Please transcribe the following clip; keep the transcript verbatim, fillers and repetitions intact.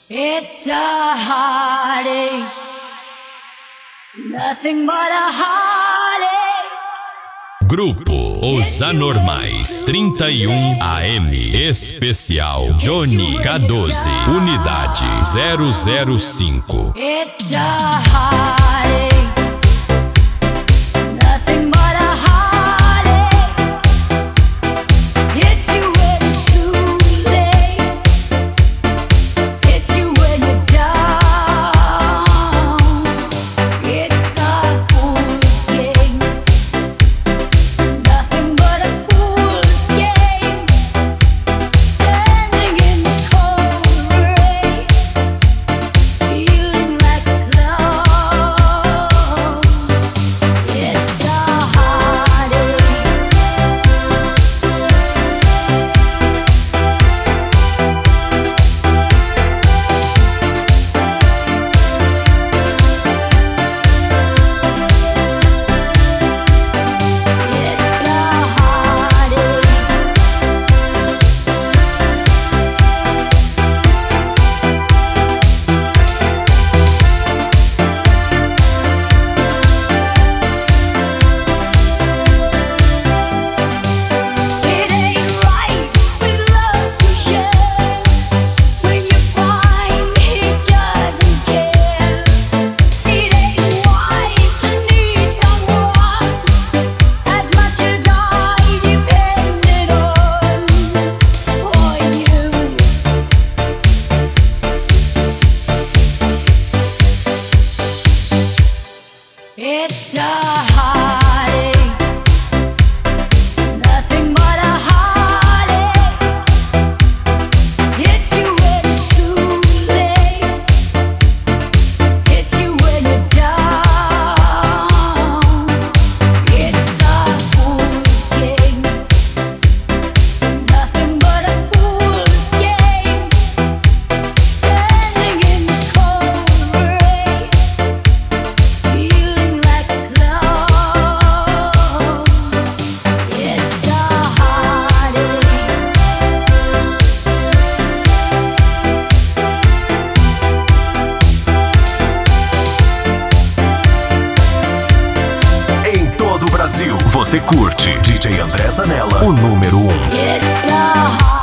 It's a heartache, nothing but a heartache. Grupo Os Anormais trinta e um A M Especial Johnny K doze Unidade zero zero cinco. It's a heartache, nothing but a heartache. Hits you when it's too late, hits you when you're down. It's a fool's game, nothing but a fool's game. Standing in the cold rain, feeling like a clown. It's a heartache. It's a It ain't right with love to share when you find he doesn't care. It ain't wise to need someone as much as I depended on for you. It's a heartache, nothing but a heartache. Hits you when it's too late, hits you when you're down. It's a fool's game, nothing but a fool's game. Standing in the cold rain, feeling like a clown. It's a heartache. Em todo o Brasil, você curte D J André Zanella, o número um. It's a heartache.